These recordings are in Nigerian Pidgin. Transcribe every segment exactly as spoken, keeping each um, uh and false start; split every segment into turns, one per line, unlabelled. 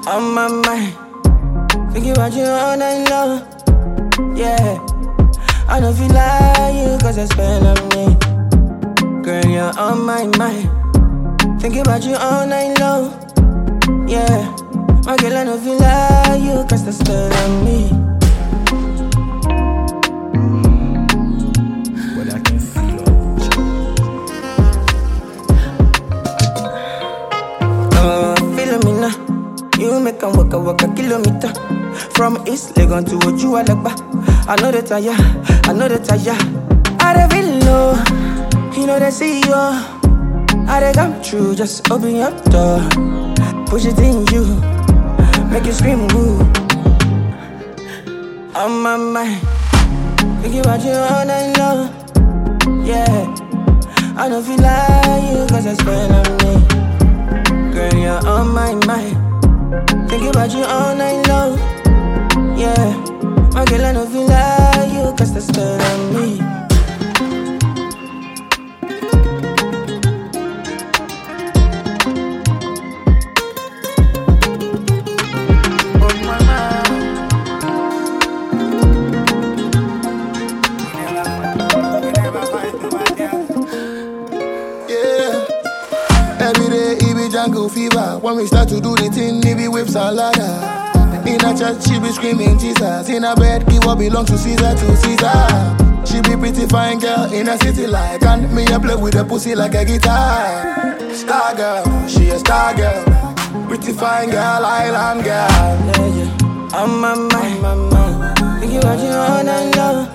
On my mind, thinking about you all night long. Yeah, I don't feel like you cause I spend on me. Girl, you're on my mind, thinking about you all night long. Yeah, my girl, I don't feel like you cause I spend on me.
But I can feel it.
Oh, feeling me now. You make them walk a walk a kilometer. From East Legon to Ojualagba. I know the tire, I know the tire. I don't feel low, you know they see you. I they come true, just open your door. Push it in you, make you scream woo. On my mind, thinking about you all night long. Yeah, I don't feel like you cause I spend on me. Girl, you're on my mind, thinking about you all night long. Yeah, my girl, I don't feel like you cause I spend on me.
Jungle fever. When we start to do the thing, it be whips and ladder. In a church, she be screaming Jesus. In a bed, give what belong to Caesar to Caesar. She be pretty fine girl in a city like. And me a play with a pussy like a guitar. Star girl, she a star girl. Pretty fine girl, island girl.
Yeah, yeah. On my mind, my mind. Thinking about you all night long.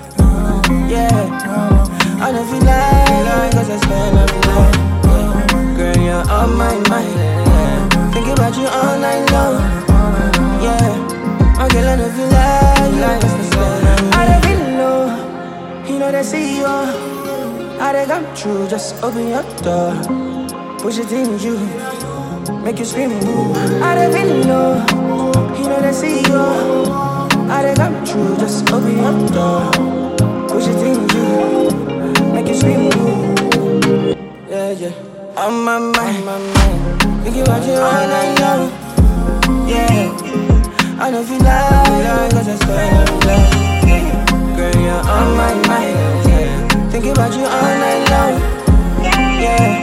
Yeah, I don't feel like cause I spend every night. Girl, you're on my mind, yeah. Thinking about you all night long. Yeah, my girl, I don't feel like like I don't feel low, you know they see you. I they come true, just open your door. Push it in you, make you scream woo. I don't feel low, you know they see you. I they come true, just open your door. Push it in you, make you scream woo. Yeah, yeah. On my mind, my mind, thinking about you all night long. Yeah, I don't feel like cause I spend every night. Yeah. Girl, you're on my mind, yeah. Thinking about you all night long. Yeah.